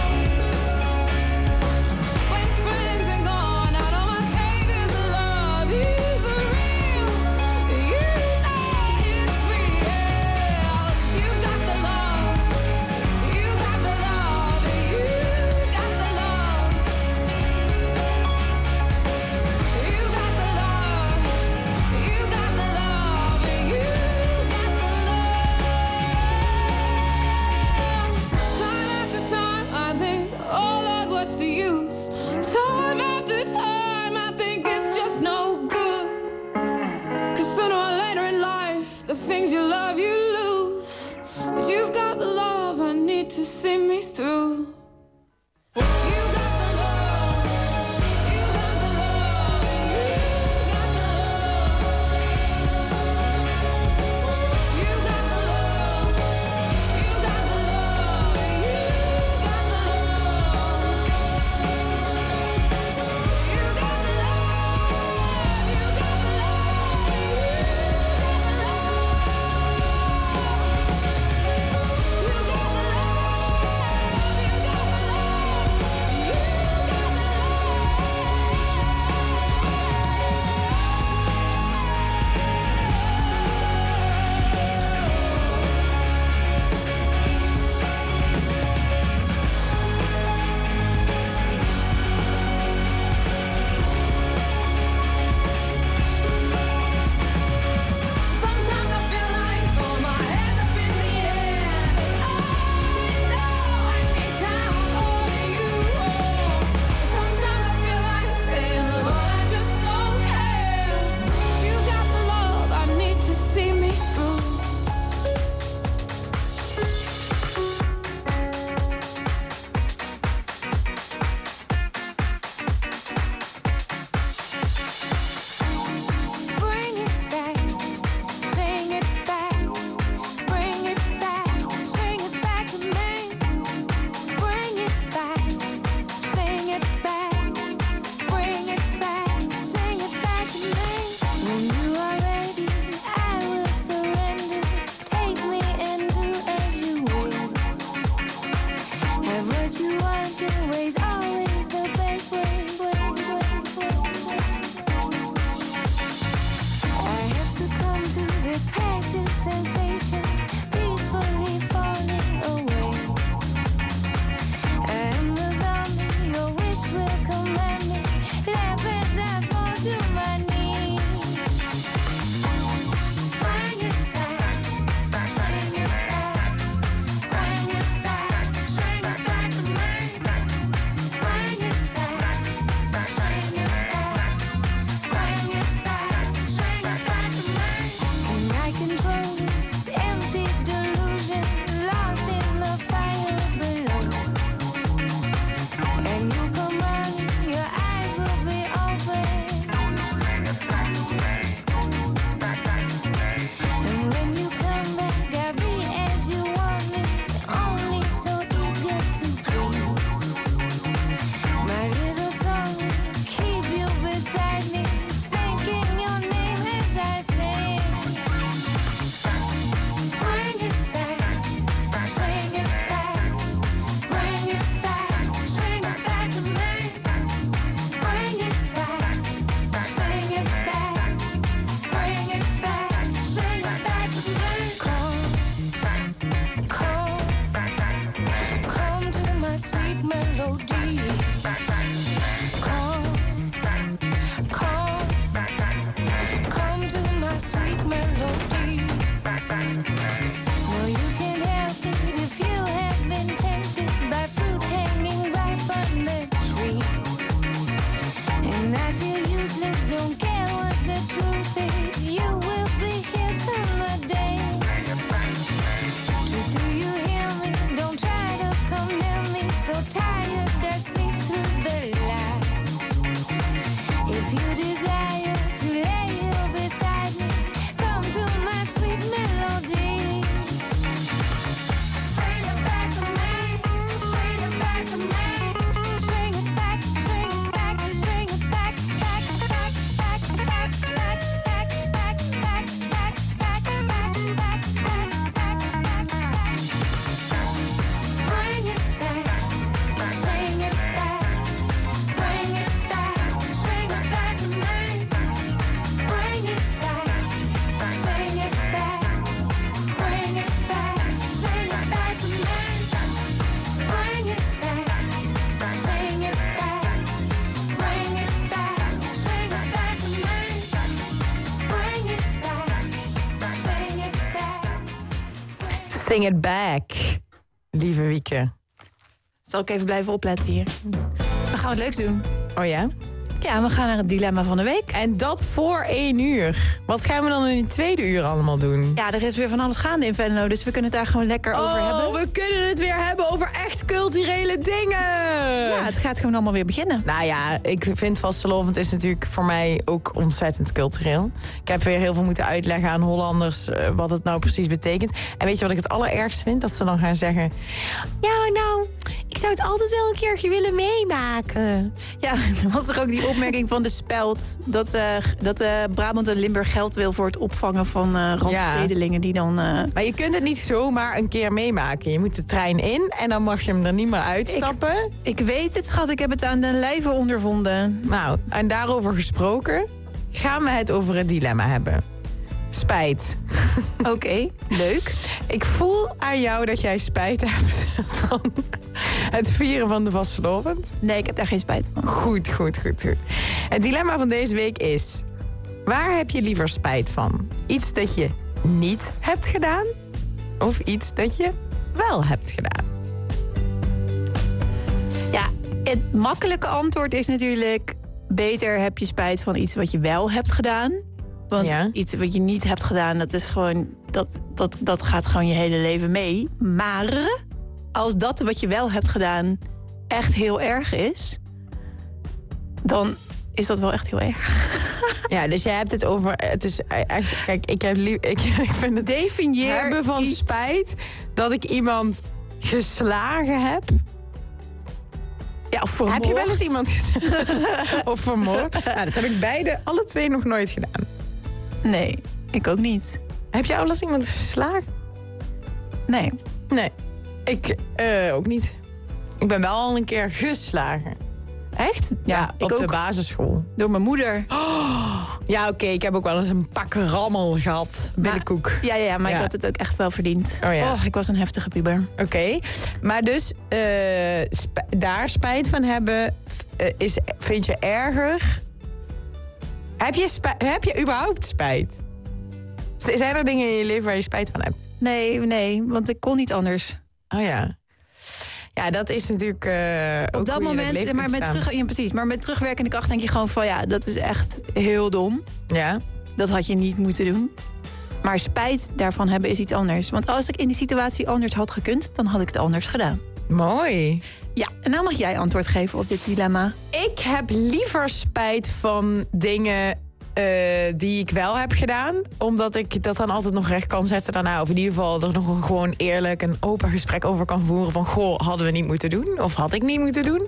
[SPEAKER 12] When friends are gone, I know my Savior's love is real. You know it's real. You got the love. You got the love. You got the love. You got the love. You got the love. You got the love. Time after time, I think, oh Lord, what's the use? Time after time, I think it's just no good. 'Cause sooner or later in life, the things you love, you lose. But you've got the love I need to see me through. You got the love. You got the love. You got the love. You got the love. You got the love. You got the love. You got the love. You got the Sometimes I feel like throw my hands up in the air. I know I can count on you. Sometimes I feel like saying, Lord, I just don't care. You got the love I need to see me through. Bring it back, sing it back. Bring it back, sing it back to me. Bring it back, sing it back. Bring it back, sing it back to me. When you are ready, I will surrender. Take me and do as you will. Have what you want, your way's always the best way. I have succumbed to this passive sensation, peacefully falling away. I am the zombie, your wish will command me. Laugh as I fall to my knees. Bring it back, sing it back. Bring it back, sing it back to me. Bring it back, sing it back. Bring it back, sing it back to me. Can I control it?
[SPEAKER 2] Sing it back, lieve Wieke.
[SPEAKER 11] Zal ik even blijven opletten hier? We gaan wat leuks doen.
[SPEAKER 2] Oh ja?
[SPEAKER 11] Ja, we gaan naar het dilemma van de week.
[SPEAKER 2] En dat voor 1 uur. Wat gaan we dan in die tweede uur allemaal doen?
[SPEAKER 11] Ja, er is weer van alles gaande in Venlo, dus we kunnen het daar gewoon lekker over hebben.
[SPEAKER 2] We kunnen het weer hebben over echt culturele dingen.
[SPEAKER 11] Ja, het gaat gewoon allemaal weer beginnen.
[SPEAKER 2] Nou ja, ik vind vastelovend is natuurlijk voor mij ook ontzettend cultureel. Ik heb weer heel veel moeten uitleggen aan Hollanders wat het nou precies betekent. En weet je wat ik het allerergst vind? Dat ze dan gaan zeggen... Ja, nou, ik zou het altijd wel een keertje willen meemaken.
[SPEAKER 11] Ja, dan was er ook die opmerking van de Speld... dat Brabant en Limburg geld wil voor het opvangen van randstedelingen die dan...
[SPEAKER 2] Maar je kunt het niet zomaar een keer meemaken. Je moet de trein in en dan mag je hem er niet meer uitstappen.
[SPEAKER 11] Ik weet het, schat. Ik heb het aan den lijve ondervonden.
[SPEAKER 2] Nou, en daarover gesproken... gaan we het over het dilemma hebben. Spijt.
[SPEAKER 11] Oké, leuk.
[SPEAKER 2] Ik voel aan jou dat jij spijt hebt van het vieren van de vastelovend.
[SPEAKER 11] Nee, ik heb daar geen spijt van.
[SPEAKER 2] Goed. Het dilemma van deze week is... waar heb je liever spijt van? Iets dat je niet hebt gedaan? Of iets dat je wel hebt gedaan?
[SPEAKER 11] Ja, het makkelijke antwoord is natuurlijk... beter heb je spijt van iets wat je wel hebt gedaan... Want iets wat je niet hebt gedaan, dat is gewoon... Dat gaat gewoon je hele leven mee. Maar als dat wat je wel hebt gedaan echt heel erg is... dan is dat wel echt heel erg.
[SPEAKER 2] Ja, dus jij hebt het over... Het is echt... Kijk, ik vind het hebben van iets. Spijt... dat ik iemand geslagen heb... Ja, of vermoord. Heb je wel eens iemand geslagen? Of vermoord? Nou, dat heb ik alle twee nog nooit gedaan.
[SPEAKER 11] Nee, ik ook niet.
[SPEAKER 2] Heb jij al eens iemand geslagen?
[SPEAKER 11] Nee.
[SPEAKER 2] Nee, ik ook niet. Ik ben wel al een keer geslagen.
[SPEAKER 11] Echt?
[SPEAKER 2] Ja, op de basisschool.
[SPEAKER 11] Door mijn moeder.
[SPEAKER 2] Oh, ja, oké, ik heb ook wel eens een pak rammel gehad. Billenkoek.
[SPEAKER 11] Ja, maar ik had het ook echt wel verdiend. Oh, ik was een heftige puber.
[SPEAKER 2] Oké, maar dus daar spijt van hebben... vind je erger... Heb je überhaupt spijt? Zijn er dingen in je leven waar je spijt van hebt?
[SPEAKER 11] Nee, want ik kon niet anders.
[SPEAKER 2] Oh ja. Ja, dat is natuurlijk
[SPEAKER 11] op dat moment, maar met terugwerkende kracht denk je gewoon van... ja, dat is echt heel dom.
[SPEAKER 2] Ja.
[SPEAKER 11] Dat had je niet moeten doen. Maar spijt daarvan hebben is iets anders. Want als ik in die situatie anders had gekund... dan had ik het anders gedaan.
[SPEAKER 2] Mooi.
[SPEAKER 11] Ja, en nou mag jij antwoord geven op dit dilemma.
[SPEAKER 2] Ik heb liever spijt van dingen die ik wel heb gedaan. Omdat ik dat dan altijd nog recht kan zetten daarna. Of in ieder geval er nog gewoon eerlijk een open gesprek over kan voeren. Van, goh, hadden we niet moeten doen? Of had ik niet moeten doen?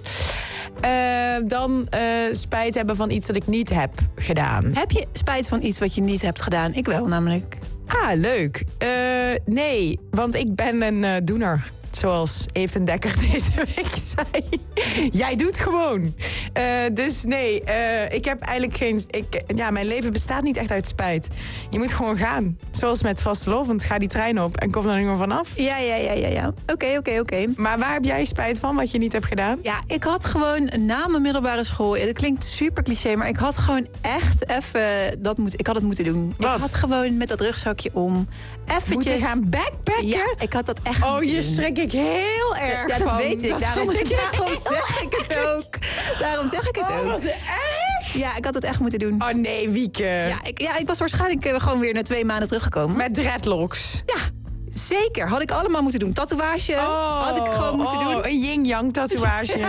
[SPEAKER 2] Dan spijt hebben van iets dat ik niet heb gedaan.
[SPEAKER 11] Heb je spijt van iets wat je niet hebt gedaan? Ik wel, namelijk.
[SPEAKER 2] Ah, leuk. Nee, want ik ben een doener. Zoals Even Dekker deze week zei. Jij doet gewoon. Dus nee, ik heb eigenlijk geen... mijn leven bestaat niet echt uit spijt. Je moet gewoon gaan. Zoals met vastelovend. Ga die trein op en kom er niet meer vanaf.
[SPEAKER 11] Ja. Oké.
[SPEAKER 2] Maar waar heb jij spijt van, wat je niet hebt gedaan?
[SPEAKER 11] Ja, ik had gewoon na mijn middelbare school... Ja, dat klinkt super cliché, maar ik had gewoon echt even... Ik had het moeten doen.
[SPEAKER 2] Wat?
[SPEAKER 11] Ik had gewoon met dat rugzakje om... eventjes...
[SPEAKER 2] Moeten gaan backpacken?
[SPEAKER 11] Ja, ik had dat echt
[SPEAKER 2] Oh, je schrik ik heel erg
[SPEAKER 11] ja,
[SPEAKER 2] van.
[SPEAKER 11] Dat weet ik. Daarom zeg ik het ook.
[SPEAKER 2] Oh, wat erg!
[SPEAKER 11] Ja, ik had het echt moeten doen.
[SPEAKER 2] Oh nee, Wieke.
[SPEAKER 11] Ja, ik was waarschijnlijk gewoon weer na 2 maanden teruggekomen.
[SPEAKER 2] Met dreadlocks.
[SPEAKER 11] Ja, zeker. Had ik allemaal moeten doen. Tatoeage had ik gewoon moeten doen.
[SPEAKER 2] Een yin-yang tatoeage.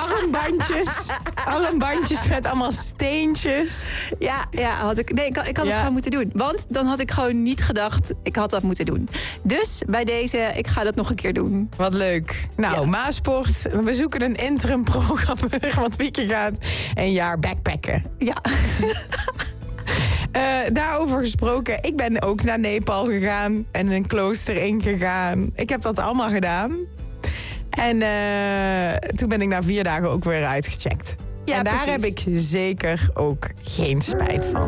[SPEAKER 2] Armbandjes met allemaal steentjes.
[SPEAKER 11] Ja, had ik. Nee, ik had het gewoon moeten doen. Want dan had ik gewoon niet gedacht, ik had dat moeten doen. Dus bij deze, ik ga dat nog een keer doen.
[SPEAKER 2] Wat leuk. Nou, Maasport, we zoeken een interim programmeur. Want Wieke gaat een jaar backpacken.
[SPEAKER 11] Ja.
[SPEAKER 2] Daarover gesproken, ik ben ook naar Nepal gegaan en een klooster ingegaan. Ik heb dat allemaal gedaan. En toen ben ik na 4 dagen ook weer uitgecheckt. Ja, en daar heb ik zeker ook geen spijt van.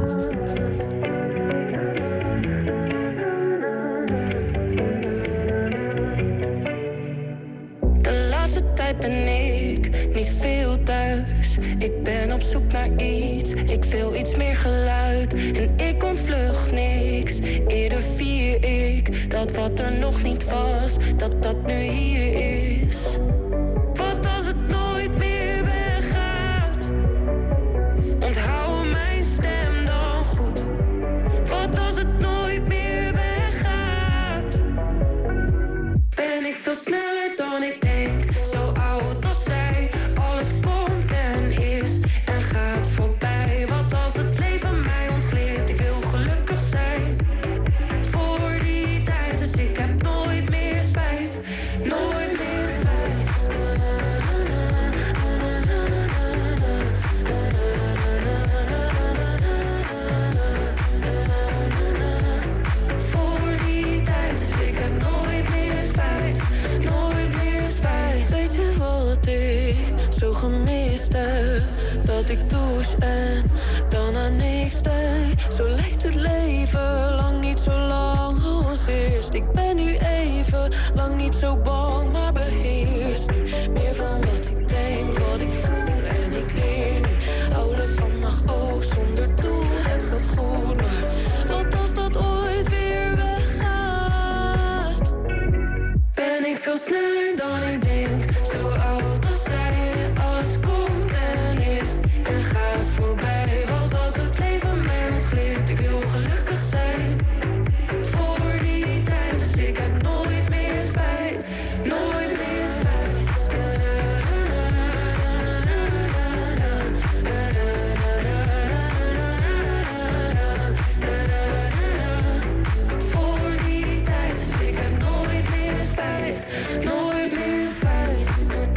[SPEAKER 12] De laatste tijd ben ik niet veel thuis. Ik ben op zoek naar iets, ik wil iets meer geluid. En ik ontvlucht niks, eerder vier ik dat dat wat er nog niet was, dat nu hier is. Wat als het nooit meer weggaat? Onthoud mijn stem dan goed. Wat als het nooit meer weggaat? Ben ik veel sneller dan ik denk, zo oud als zij. Alles komt en is en gaat voorbij. Wat als het leven mij ontglipt, ik wil gelukkig zijn. Voor die tijd, dus ik heb nooit meer spijt. Nooit meer spijt. Voor die tijd, dus ik heb nooit meer spijt. Nooit meer spijt. Weet je wat ik zo gemist heb? Dat ik douche en dan aan niks denk. Zo lijkt het leven, lang niet zo lang als eerst. Ik ben nu even, lang niet zo bang, maar beheers nu meer van wat ik denk, wat ik voel en ik leer nu. Houden van mag ook zonder doel, het gaat goed, maar wat als dat ooit weer weggaat? Ben ik veel sneller dan ik denk, zo oud als zij. Alles komt en is en gaat voorbij. Wat als het leven mij ontglipt, ik wil gelukkig zijn. Voor die tijd, dus ik heb nooit meer spijt. Nooit meer spijt. Voor die tijd, dus ik heb nooit meer spijt. Nooit meer spijt.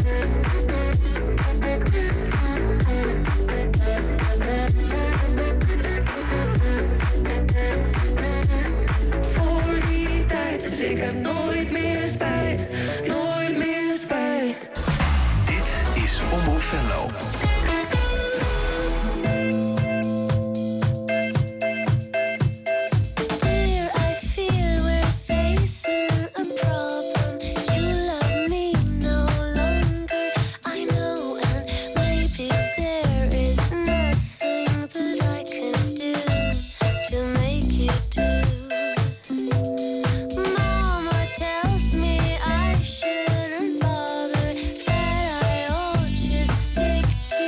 [SPEAKER 12] Voor die tijd, dus ik heb nooit meer spijt. Nooit meer spijt.
[SPEAKER 4] Dit is Omroep Venlo.
[SPEAKER 13] Dear, I fear we're facing a problem. You love me no longer, I know, and maybe there is nothing that I can do to make you do. Mama tells me I shouldn't bother, that I ought just stick to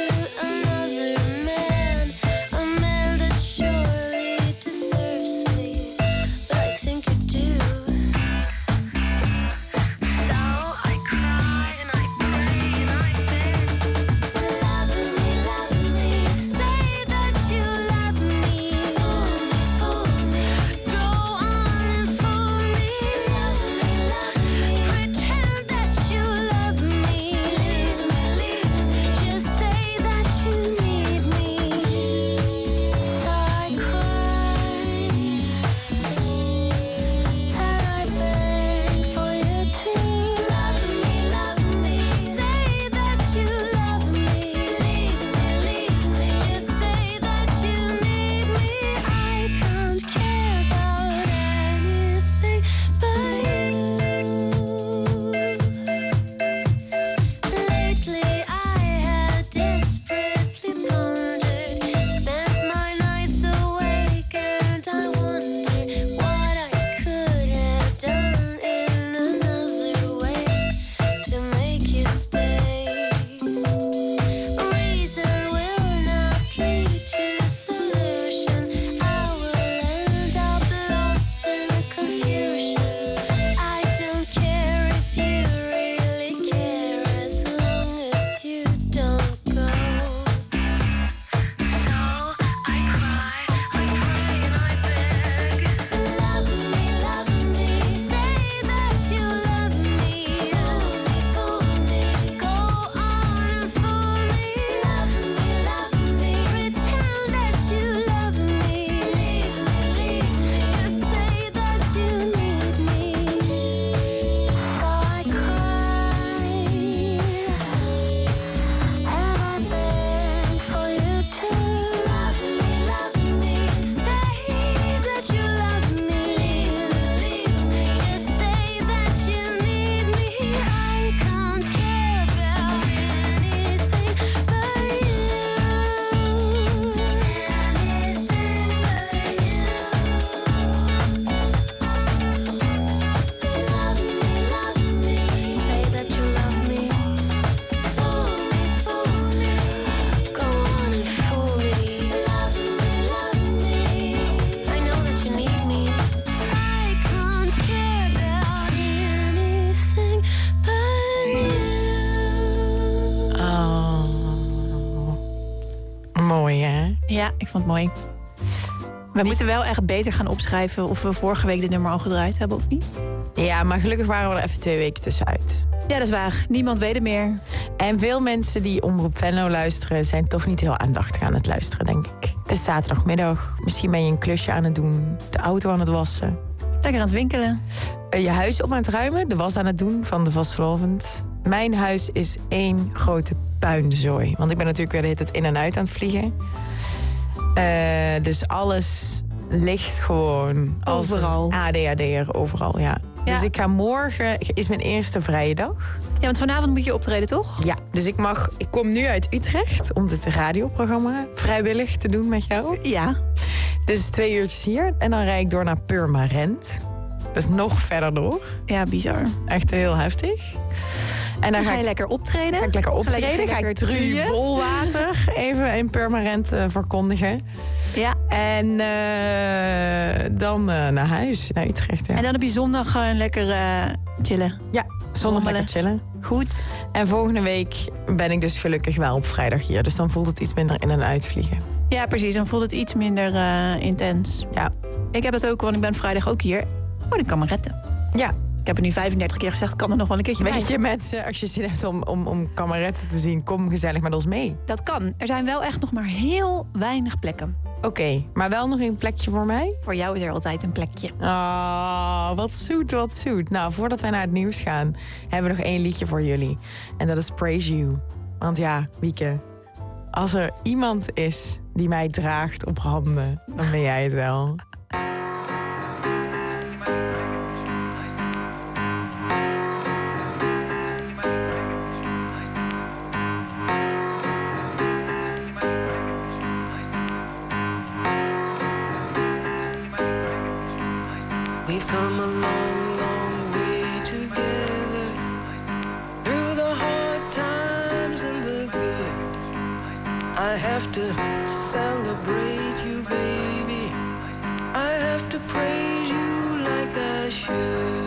[SPEAKER 2] Mooi, hè?
[SPEAKER 11] Ja, ik vond het mooi. We moeten wel echt beter gaan opschrijven of we vorige week dit nummer al gedraaid hebben of niet.
[SPEAKER 2] Ja, maar gelukkig waren we er even 2 weken tussenuit.
[SPEAKER 11] Ja, dat is waar. Niemand weet het meer.
[SPEAKER 2] En veel mensen die Omroep Venlo luisteren zijn toch niet heel aandachtig aan het luisteren, denk ik. Het is zaterdagmiddag. Misschien ben je een klusje aan het doen. De auto aan het wassen.
[SPEAKER 11] Lekker aan het winkelen.
[SPEAKER 2] Je huis op aan het ruimen. De was aan het doen van de vastelovend. Mijn huis is 1 grote puinzooi. Want ik ben natuurlijk weer de hele tijd in en uit aan het vliegen. Dus alles ligt gewoon
[SPEAKER 11] overal.
[SPEAKER 2] ADHD'er overal, ja. Dus ik ga morgen, is mijn eerste vrije dag.
[SPEAKER 11] Ja, want vanavond moet je optreden, toch?
[SPEAKER 2] Ja, dus ik kom nu uit Utrecht om dit radioprogramma vrijwillig te doen met jou.
[SPEAKER 11] Ja.
[SPEAKER 2] Dus 2 uurtjes hier en dan rijd ik door naar Purmerend. Dat is nog verder door.
[SPEAKER 11] Ja, bizar.
[SPEAKER 2] Echt heel heftig. En dan
[SPEAKER 11] ga je lekker optreden.
[SPEAKER 2] Ga ik lekker optreden. Ga ik
[SPEAKER 11] truien.
[SPEAKER 2] Bolwater even in Purmerend verkondigen.
[SPEAKER 11] Ja.
[SPEAKER 2] En dan naar huis, naar Utrecht. Ja.
[SPEAKER 11] En dan heb je zondag gewoon lekker chillen.
[SPEAKER 2] Ja, zondag lekker chillen.
[SPEAKER 11] Goed.
[SPEAKER 2] En volgende week ben ik dus gelukkig wel op vrijdag hier. Dus dan voelt het iets minder in- en uitvliegen.
[SPEAKER 11] Ja, precies. Dan voelt het iets minder intens.
[SPEAKER 2] Ja.
[SPEAKER 11] Ik heb het ook, want ik ben vrijdag ook hier. Oh, de kameretten.
[SPEAKER 2] Ja.
[SPEAKER 11] Ik heb het nu 35 keer gezegd, kan er nog wel een keertje bij.
[SPEAKER 2] Weet je, mensen, als je zin hebt om kameretten te zien, kom gezellig met ons mee.
[SPEAKER 11] Dat kan. Er zijn wel echt nog maar heel weinig plekken.
[SPEAKER 2] Oké, maar wel nog een plekje voor mij?
[SPEAKER 11] Voor jou is er altijd een plekje.
[SPEAKER 2] Oh, wat zoet, wat zoet. Nou, voordat wij naar het nieuws gaan, hebben we nog 1 liedje voor jullie. En dat is Praise You. Want ja, Wieke, als er iemand is die mij draagt op handen, dan ben jij het wel.
[SPEAKER 12] We've come a long, long way together, through the hard times and the good. I have to celebrate you, baby. I have to praise you like I should.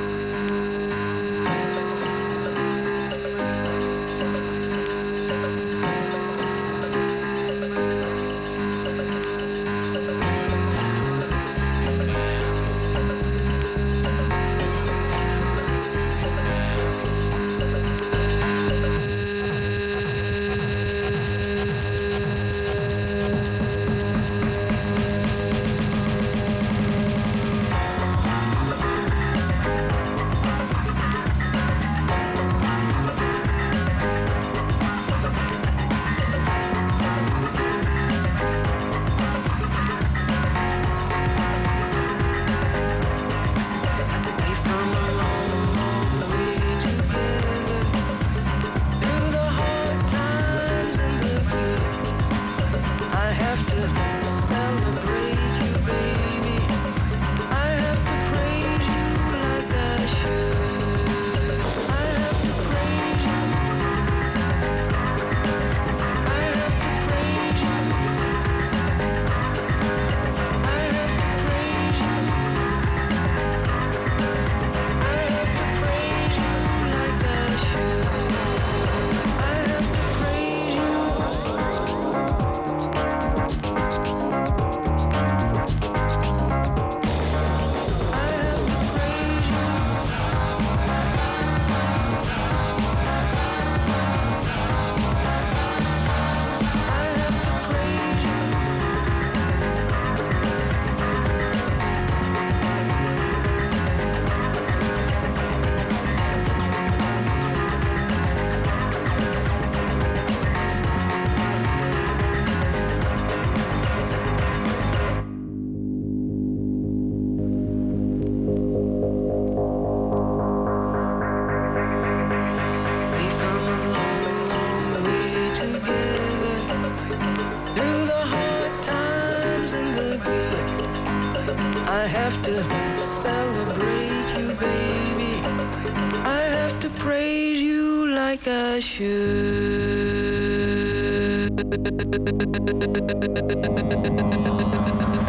[SPEAKER 12] I have to celebrate you, baby. I have to praise you like I should.